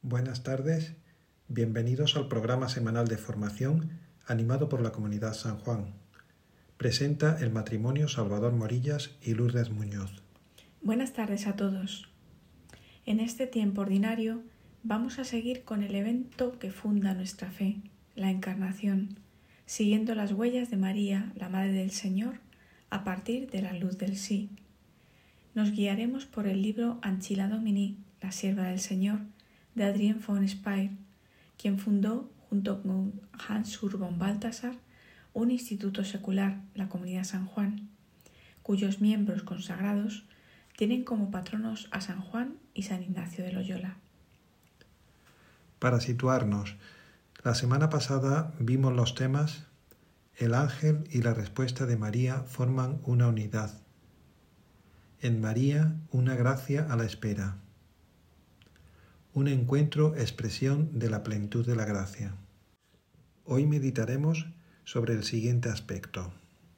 Buenas tardes, bienvenidos al programa semanal de formación animado por la Comunidad San Juan. Presenta el matrimonio Salvador Morillas y Lourdes Muñoz. Buenas tardes a todos. En este tiempo ordinario vamos a seguir con el evento que funda nuestra fe, la Encarnación, siguiendo las huellas de María, la Madre del Señor, a partir de la luz del sí. Nos guiaremos por el libro Ancilla Domini, la sierva del Señor, de Adrien von Speyer, quien fundó, junto con Hans Urban Balthasar, un instituto secular, la Comunidad San Juan, cuyos miembros consagrados tienen como patronos a San Juan y San Ignacio de Loyola. Para situarnos, la semana pasada vimos los temas El ángel y la respuesta de María forman una unidad. En María, una gracia a la espera. Un encuentro, expresión de la plenitud de la gracia. Hoy meditaremos sobre el siguiente aspecto.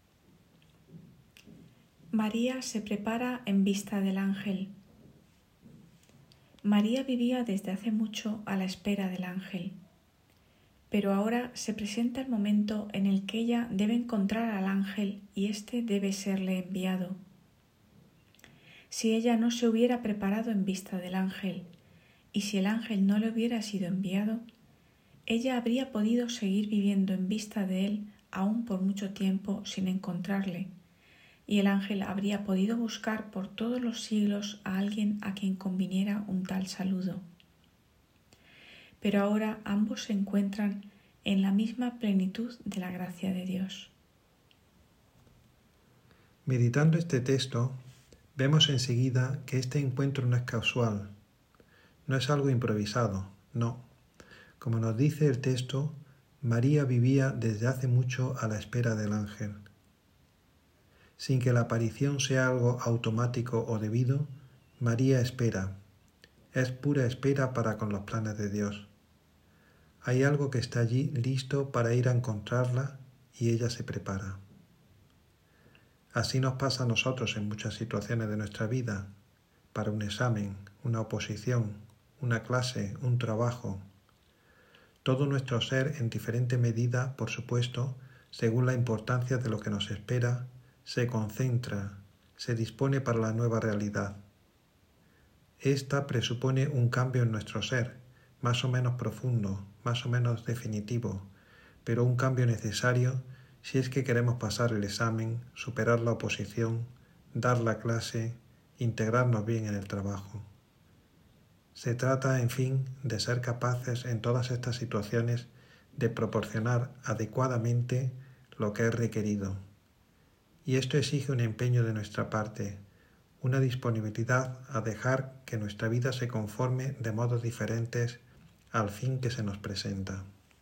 María se prepara en vista del ángel. María vivía desde hace mucho a la espera del ángel, pero ahora se presenta el momento en el que ella debe encontrar al ángel y éste debe serle enviado. Si ella no se hubiera preparado en vista del ángel, y si el ángel no le hubiera sido enviado, ella habría podido seguir viviendo en vista de él aún por mucho tiempo sin encontrarle, y el ángel habría podido buscar por todos los siglos a alguien a quien conviniera un tal saludo. Pero ahora ambos se encuentran en la misma plenitud de la gracia de Dios. Meditando este texto, vemos enseguida que este encuentro no es casual, no es algo improvisado, no. Como nos dice el texto, María vivía desde hace mucho a la espera del ángel. Sin que la aparición sea algo automático o debido, María espera. Es pura espera para con los planes de Dios. Hay algo que está allí listo para ir a encontrarla y ella se prepara. Así nos pasa a nosotros en muchas situaciones de nuestra vida, para un examen, una oposición, una clase, un trabajo. Todo nuestro ser en diferente medida, por supuesto, según la importancia de lo que nos espera, se concentra, se dispone para la nueva realidad. Esta presupone un cambio en nuestro ser, más o menos profundo, más o menos definitivo, pero un cambio necesario si es que queremos pasar el examen, superar la oposición, dar la clase, integrarnos bien en el trabajo. Se trata, en fin, de ser capaces en todas estas situaciones de proporcionar adecuadamente lo que es requerido. Y esto exige un empeño de nuestra parte, una disponibilidad a dejar que nuestra vida se conforme de modos diferentes al fin que se nos presenta.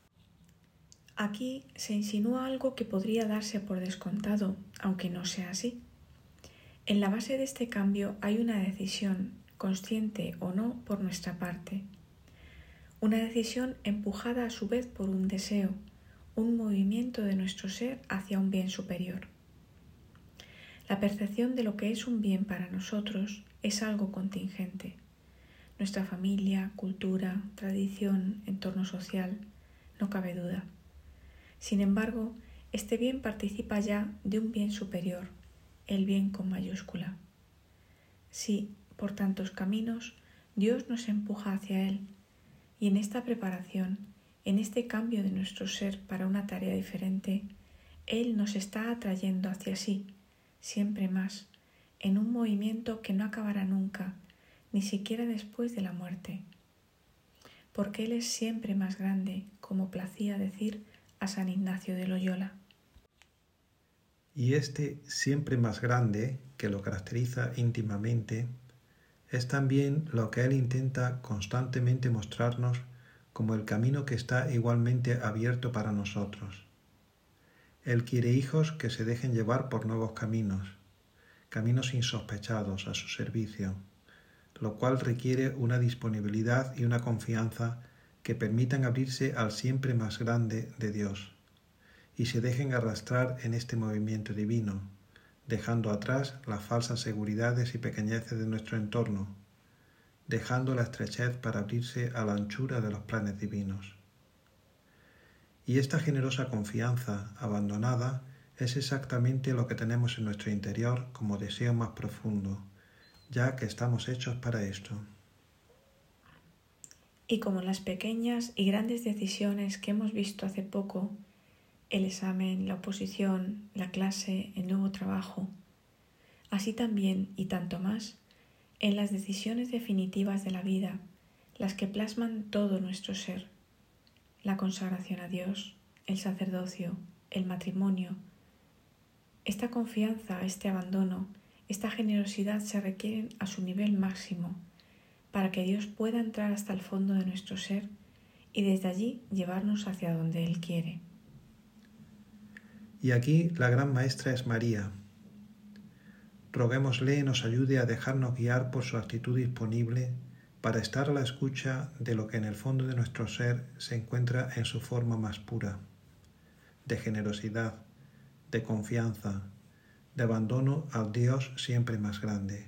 Aquí se insinúa algo que podría darse por descontado, aunque no sea así. En la base de este cambio hay una decisión, consciente o no, por nuestra parte. Una decisión empujada a su vez por un deseo, un movimiento de nuestro ser hacia un bien superior. La percepción de lo que es un bien para nosotros es algo contingente. Nuestra familia, cultura, tradición, entorno social, no cabe duda. Sin embargo, este bien participa ya de un bien superior, el bien con mayúscula. Sí, por tantos caminos, Dios nos empuja hacia Él, y en esta preparación, en este cambio de nuestro ser para una tarea diferente, Él nos está atrayendo hacia sí, siempre más, en un movimiento que no acabará nunca, ni siquiera después de la muerte. Porque Él es siempre más grande, como placía decir a San Ignacio de Loyola. Y este siempre más grande, que lo caracteriza íntimamente, es también lo que Él intenta constantemente mostrarnos como el camino que está igualmente abierto para nosotros. Él quiere hijos que se dejen llevar por nuevos caminos, caminos insospechados a su servicio, lo cual requiere una disponibilidad y una confianza que permitan abrirse al siempre más grande de Dios y se dejen arrastrar en este movimiento divino, dejando atrás las falsas seguridades y pequeñeces de nuestro entorno, dejando la estrechez para abrirse a la anchura de los planes divinos. Y esta generosa confianza abandonada es exactamente lo que tenemos en nuestro interior como deseo más profundo, ya que estamos hechos para esto. Y como las pequeñas y grandes decisiones que hemos visto hace poco, el examen, la oposición, la clase, el nuevo trabajo, así también y tanto más, en las decisiones definitivas de la vida, las que plasman todo nuestro ser, la consagración a Dios, el sacerdocio, el matrimonio. Esta confianza, este abandono, esta generosidad se requieren a su nivel máximo para que Dios pueda entrar hasta el fondo de nuestro ser y desde allí llevarnos hacia donde Él quiere. Y aquí la gran maestra es María. Roguémosle nos ayude a dejarnos guiar por su actitud disponible para estar a la escucha de lo que en el fondo de nuestro ser se encuentra en su forma más pura, de generosidad, de confianza, de abandono al Dios siempre más grande.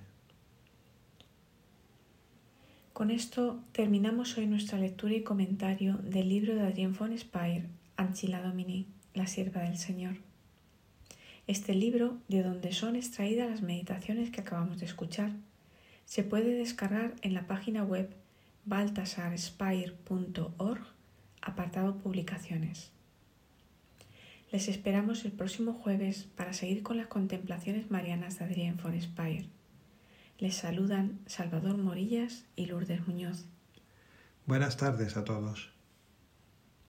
Con esto terminamos hoy nuestra lectura y comentario del libro de Adrien von Speyr, Ancilla Domini, la sierva del Señor. Este libro, de donde son extraídas las meditaciones que acabamos de escuchar, se puede descargar en la página web baltasarspeyr.org, apartado Publicaciones. Les esperamos el próximo jueves para seguir con las contemplaciones marianas de Adrien von Speyr. Les saludan Salvador Morillas y Lourdes Muñoz. Buenas tardes a todos.